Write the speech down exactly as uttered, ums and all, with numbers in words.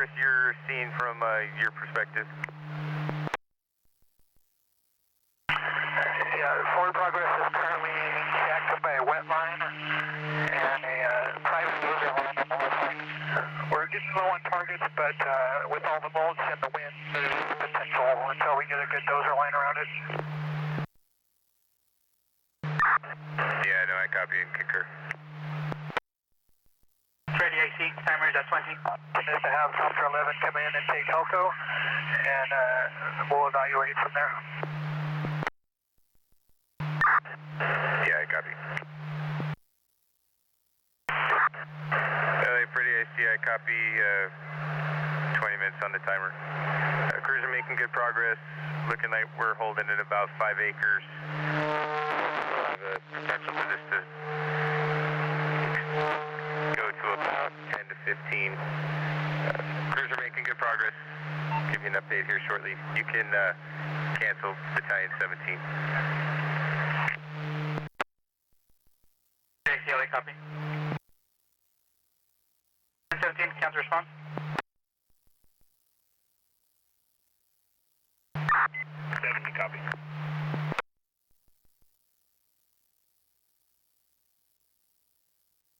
progress you're seeing from uh, your perspective? Yeah, forward progress is currently jacked up by a wet line and a uh, private dozer line on the west line. We're getting low on targets, but uh, with all the mulch and the wind, there's potential until we get a good dozer line around it. Yeah, no, I copy and concur. Ready A C, timers at twenty. Just to have Delta eleven come in and take Helco, and uh, we'll evaluate from there. Yeah, I copy. L A Pretty A C, I copy. Uh, twenty minutes on the timer. Uh, cruiser making good progress. Looking like we're holding at about five acres. We'll have a potential for this to go to about ten to fifteen. Uh, cruiser making good progress. Give you an update here shortly. You can uh, cancel Battalion seventeen. A C L A copy. seventeen, counter response. seventeen copy.